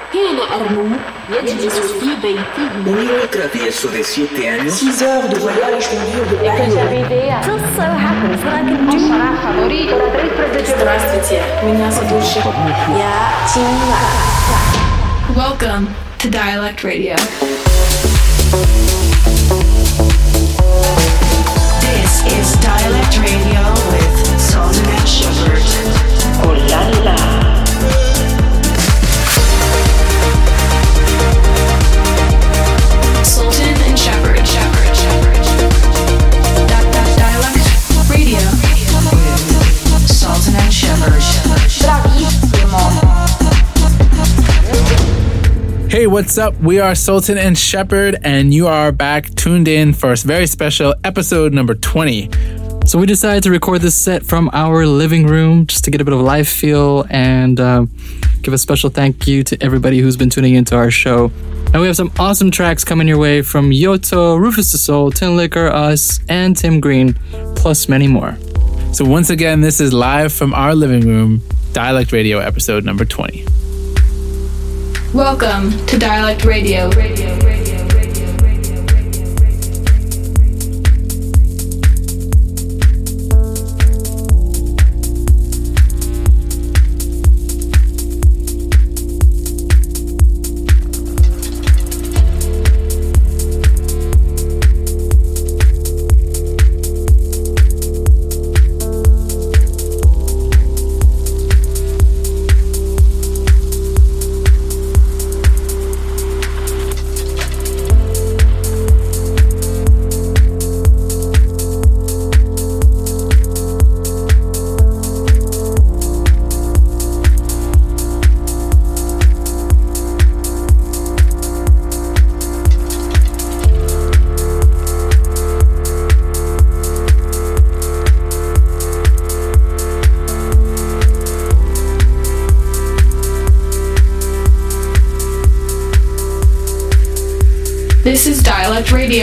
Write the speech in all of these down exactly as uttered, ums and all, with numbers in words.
كان أرنو يجلس في بيته. ¿Un travieso de siete años? six heures de voyage au milieu de l'air. Just so happens that I can do Здравствуйте, меня зовут Шип. Я Тимла. Welcome to Dialect Radio. This is Dialect Radio with Sultan and Shepard. Oh la la. Sultan and Shepard, Shepard, Shepard. Dialect Radio With Sultan and Shepard. Hey, what's up? We are Sultan and Shepard, and you are back tuned in for a very special episode number twenty. So we decided to record this set from our living room just to get a bit of live feel and uh, give a special thank you to everybody who's been tuning into our show. And we have some awesome tracks coming your way from Yoto, Rufus the Soul, Tin Liquor, us, and Tim Green, plus many more. So once again, this is live from our living room, Dialect Radio episode number twenty. Welcome to Dialect Radio. Radio, radio, radio, radio, radio, radio. This is Dialect Radio.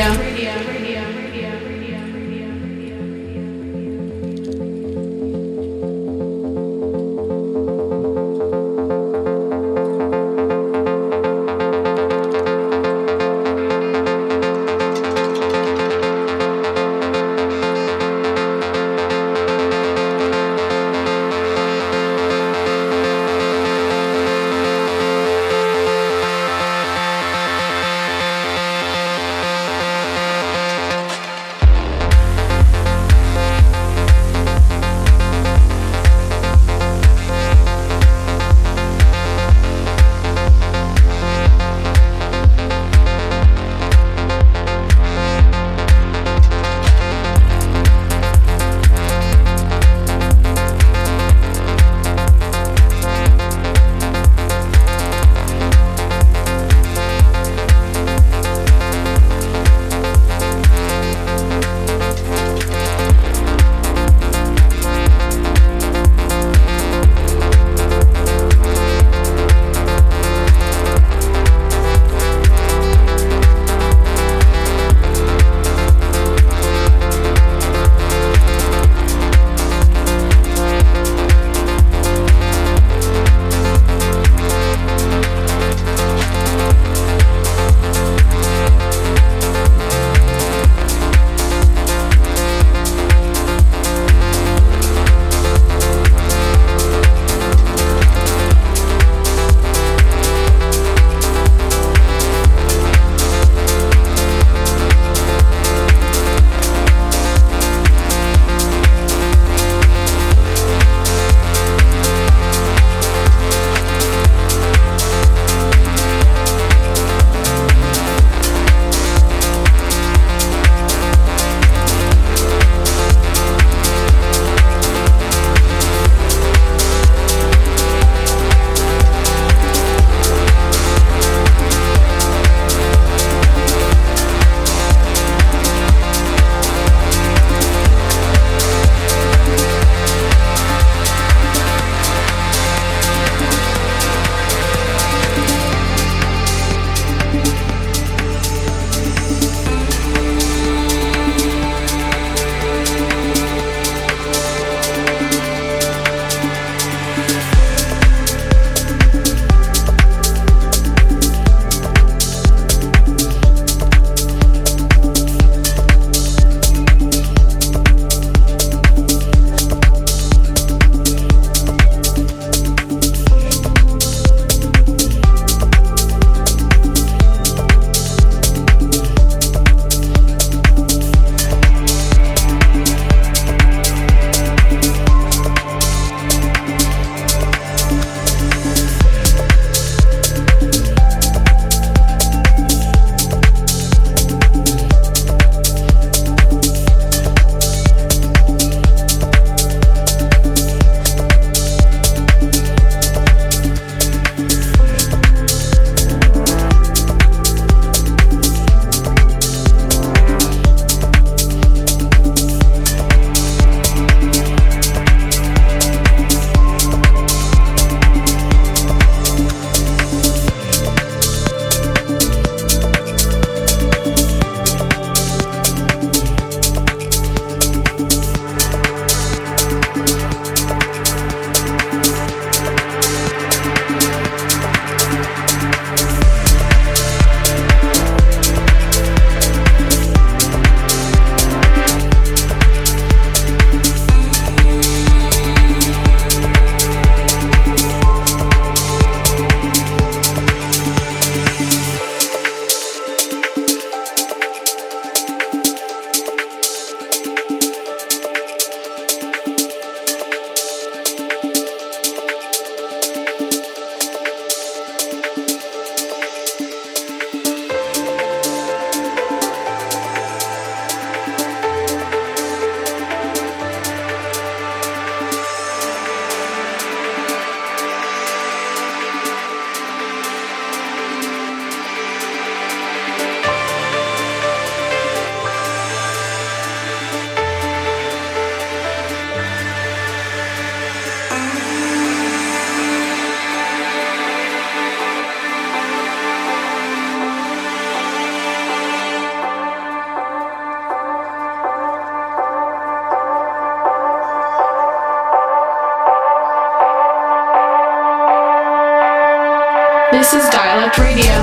This is Dialect Radio.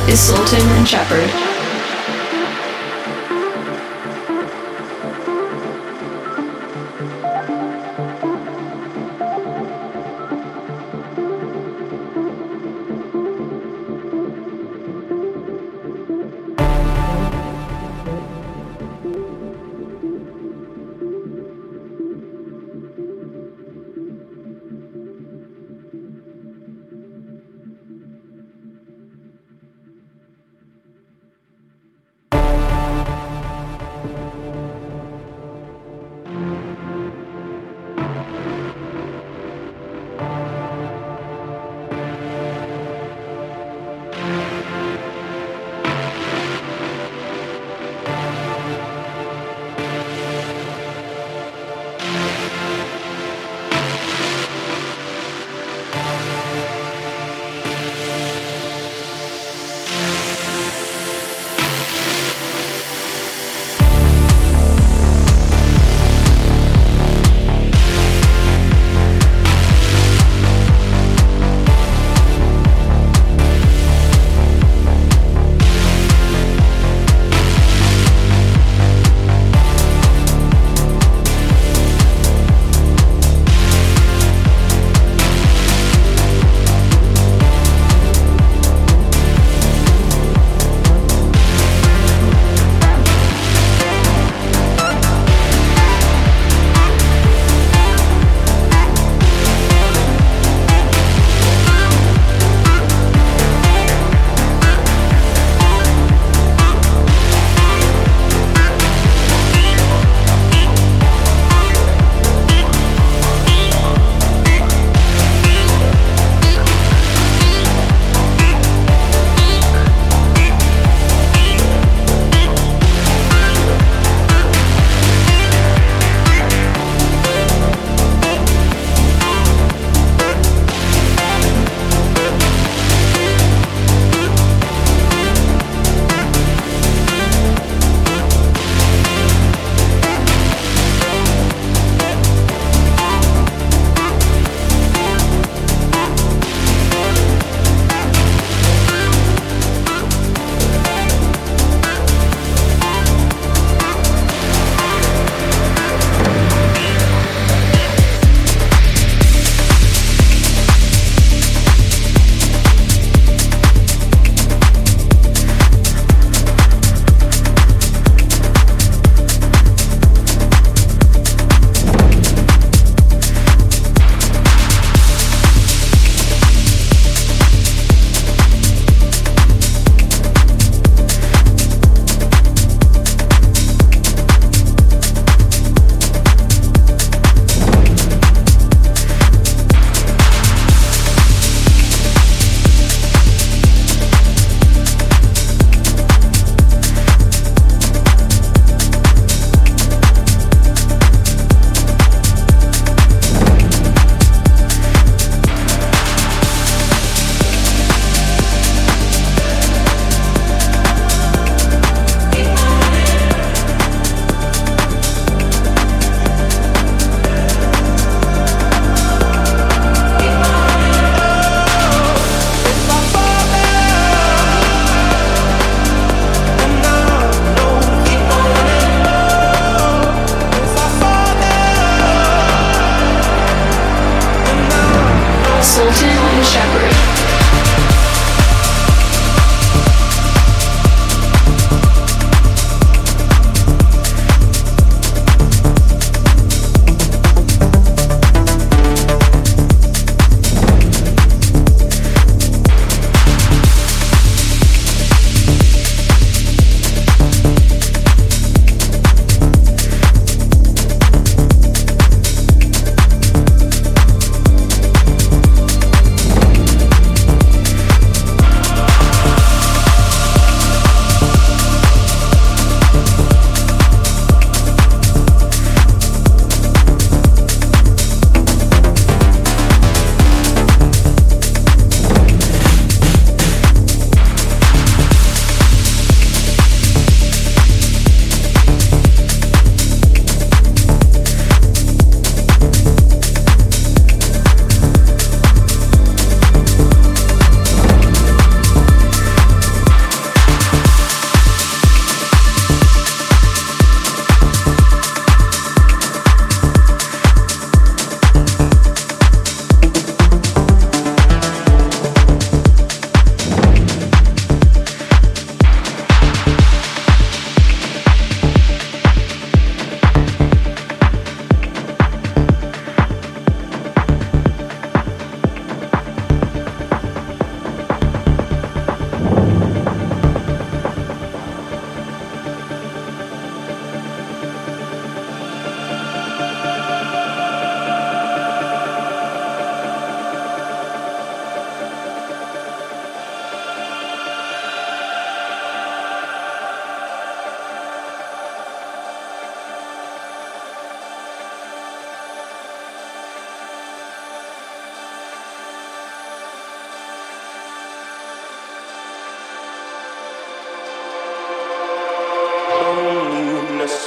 is Sultan and Shepard.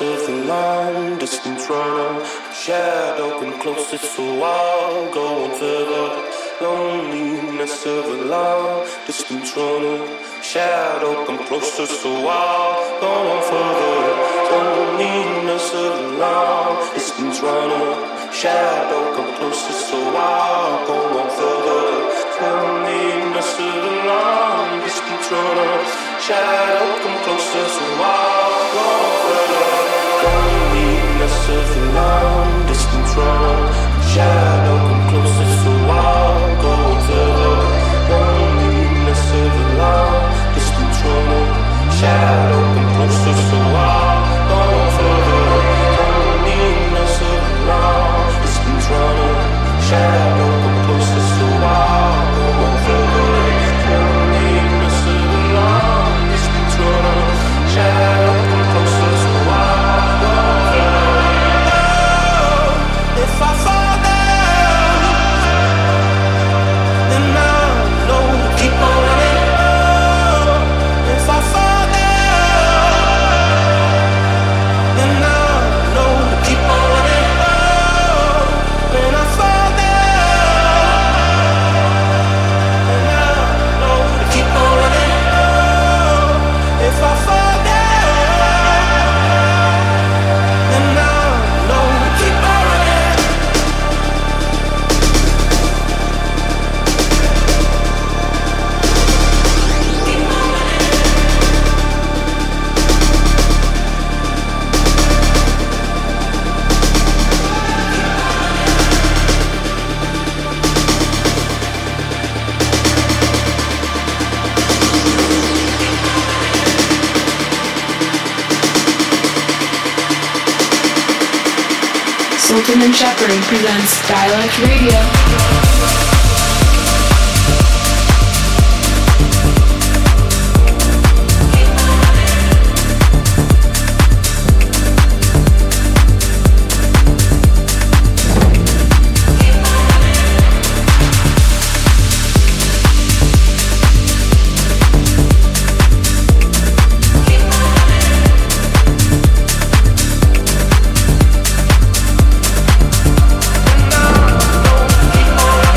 of the long distance runner. Shadow come closer, so I'll go on further. Loneliness of a long distance runner. Shadow come closer, so I'll go on further. Loneliness of a long distance runner. Shadow come closer, so I'll go on further. Loneliness of a long distance runner. Shadow come closer, so I'll go on further. Loneliness of a long distance runner. Shadow come closer, so I'll go on further. Loneliness of a long distance runner. Shadow come closer, so I'll go on further. Loneliness of a long distance runner. Shadow come closer, so I'll go on further. Loneliness of a long distance runner. Shadow come closer, so I'll go on further. Oh, if I fall down, then I'll know to keep on running. Oh, if I fall down, then I'll know to keep on running. Oh, when I fall down, then I'll know to keep on running. Oh, if I fall down, then I'll know to keep on running. Sultan and Shepherd presents Dialect Radio. Keep on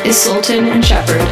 is Sultan and Shepard.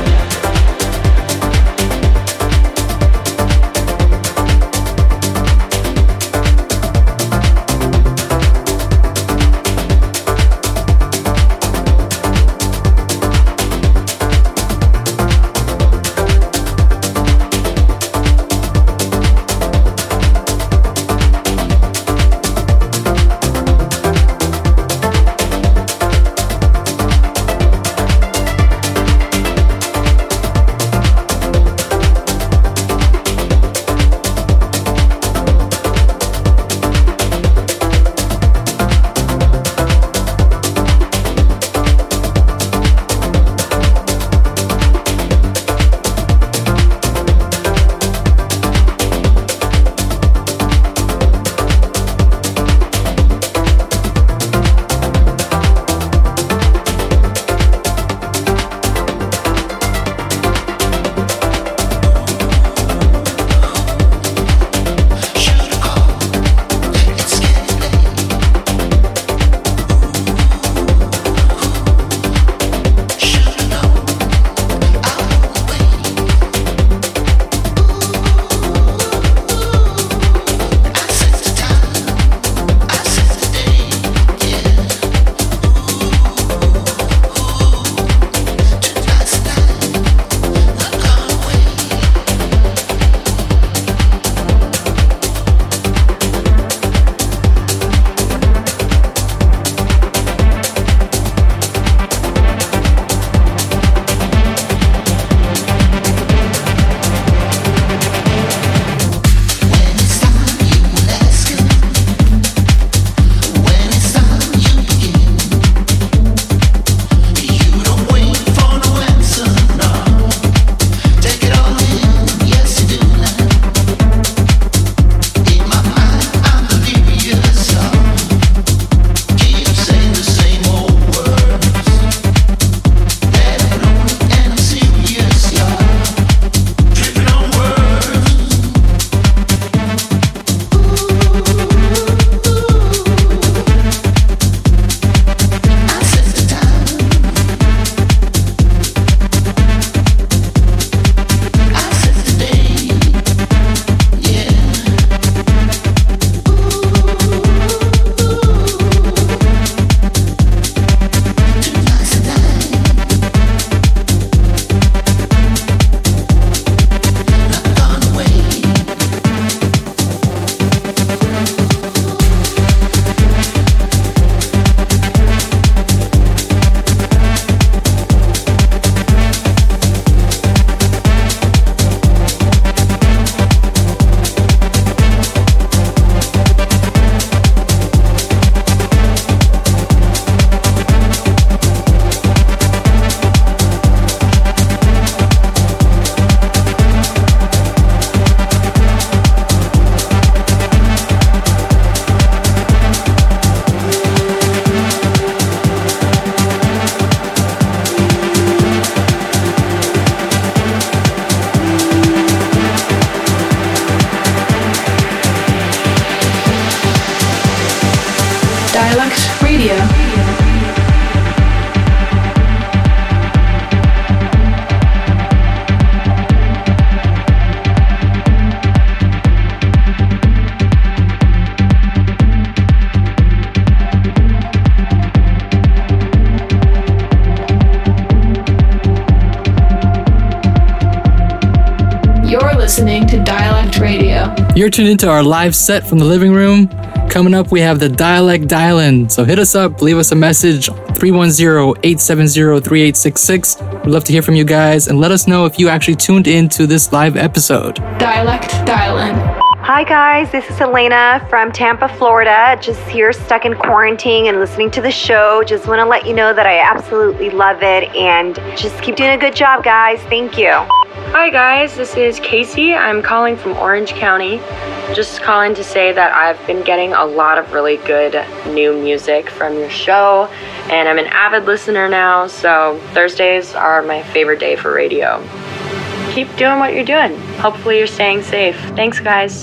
listening to Dialect Radio. You're tuned into our live set from the living room. Coming up, we have the Dialect Dial-In. So hit us up, leave us a message, three one zero, eight seven zero, three eight six six. We'd love to hear from you guys, and let us know if you actually tuned into this live episode. Dialect Dial-In. Hi guys, this is Elena from Tampa, Florida. Just here stuck in quarantine and listening to the show. Just want to let you know that I absolutely love it, and just keep doing a good job, guys. Thank you. Hi guys, this is Casey. I'm calling from Orange County. Just calling to say that I've been getting a lot of really good new music from your show, and I'm an avid listener now, so Thursdays are my favorite day for radio. Keep doing what you're doing. Hopefully you're staying safe. Thanks, guys.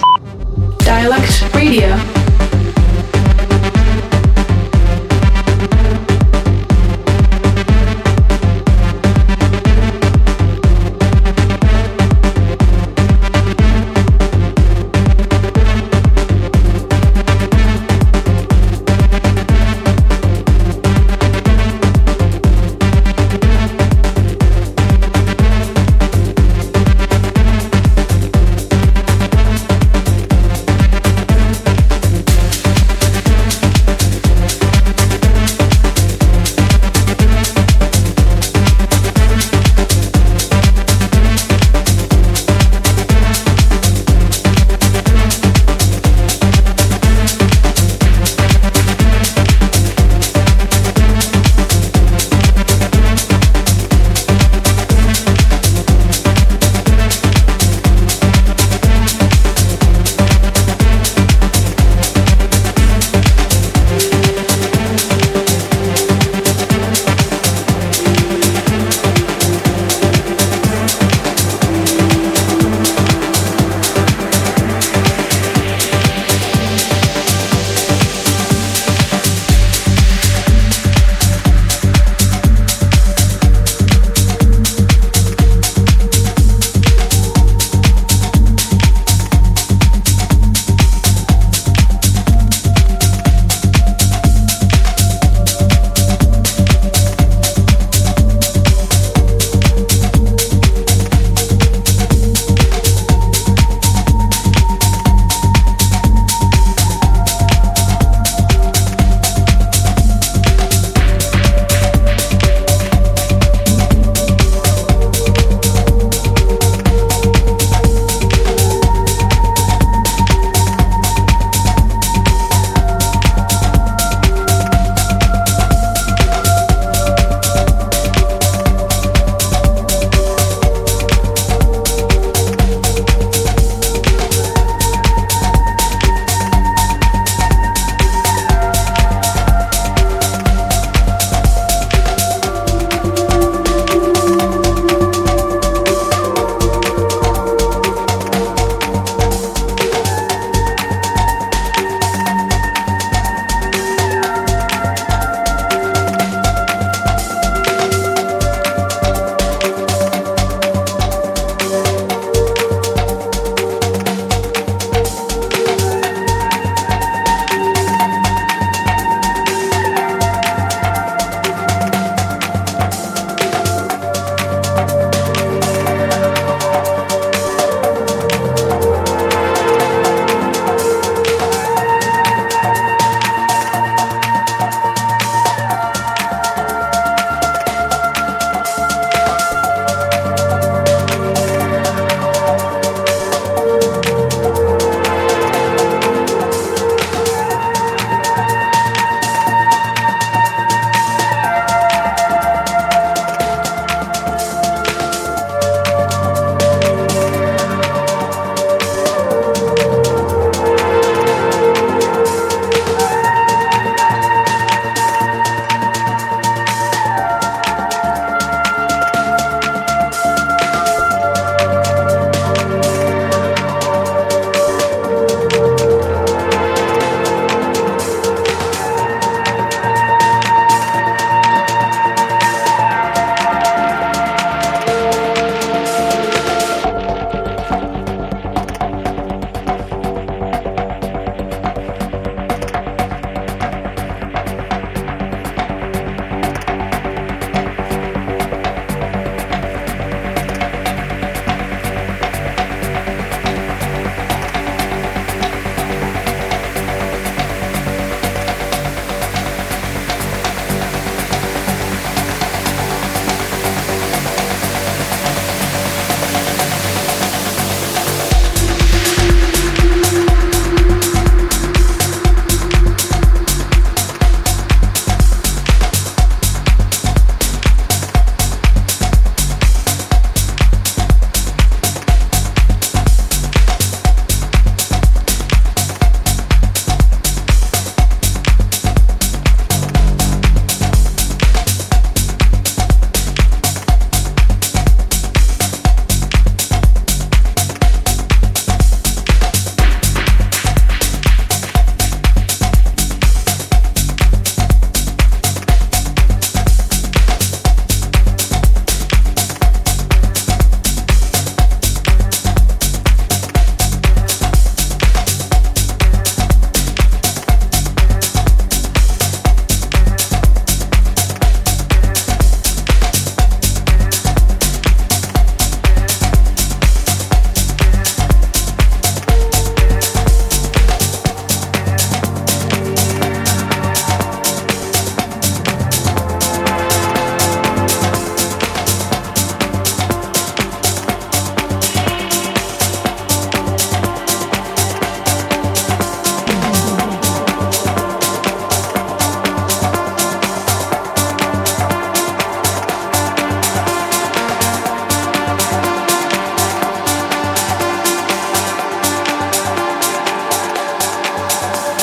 Dialect Radio.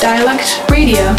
Dialect Radio.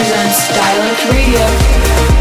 presents Dialect Radio.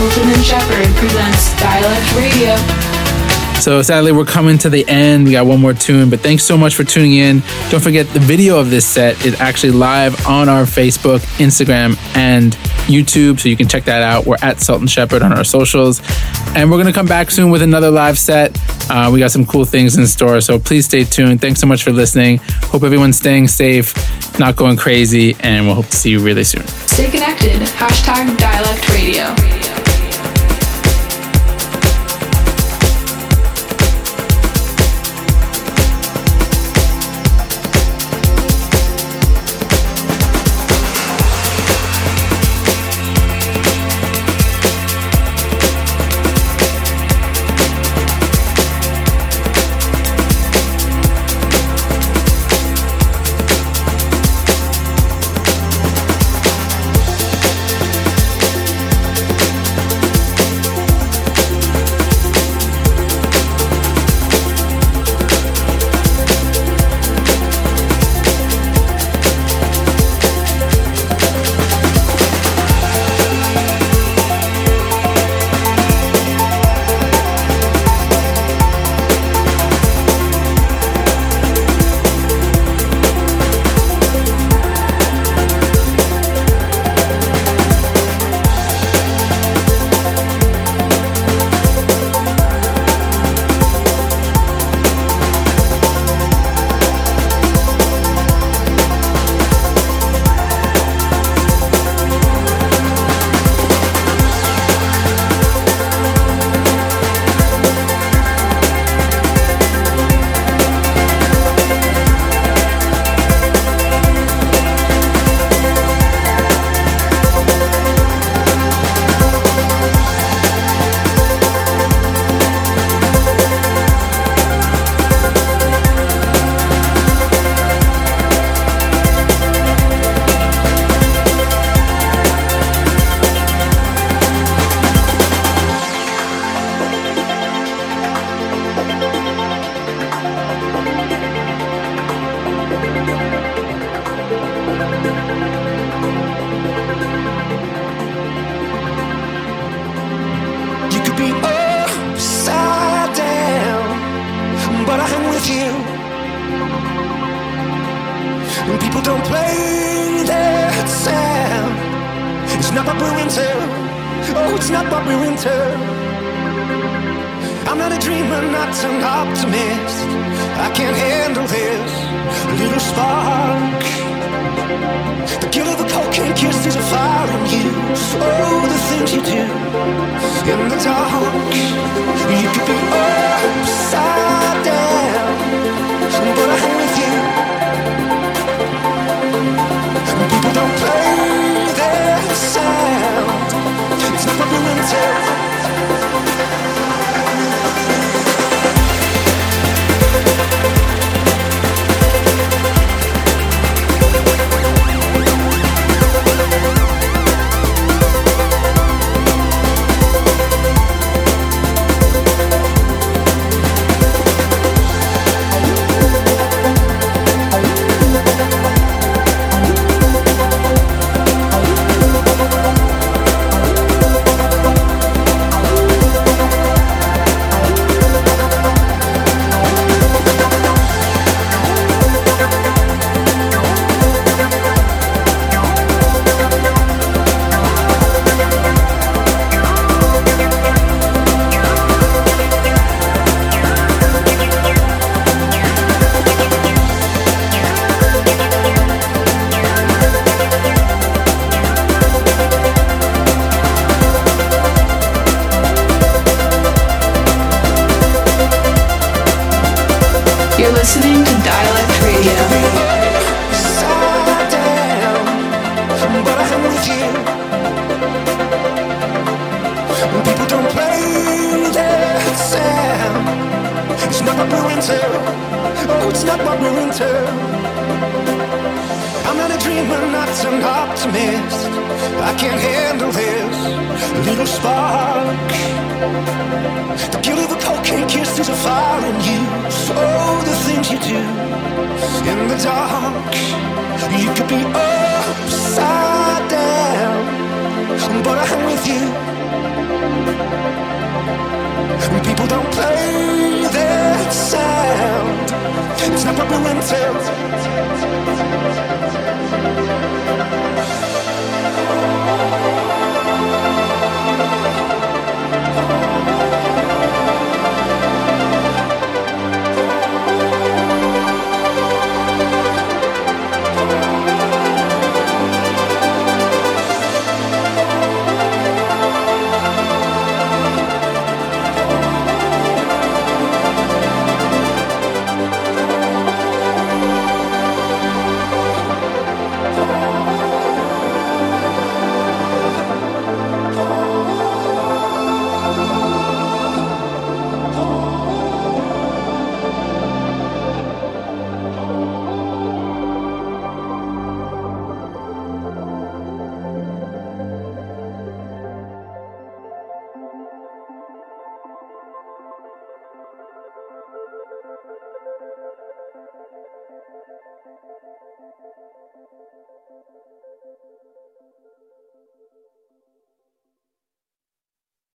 Sultan and Shepherd presents Dialect Radio. So sadly, we're coming to the end. We got one more tune, but thanks so much for tuning in. Don't forget the video of this set is actually live on our Facebook, Instagram, and YouTube, so you can check that out. We're at Sultan Shepherd on our socials. And we're going to come back soon with another live set. Uh, we got some cool things in store, so please stay tuned. Thanks so much for listening. Hope everyone's staying safe, not going crazy, and we'll hope to see you really soon. Stay connected. Hashtag Dialect Radio. in the dark. You could be upside down,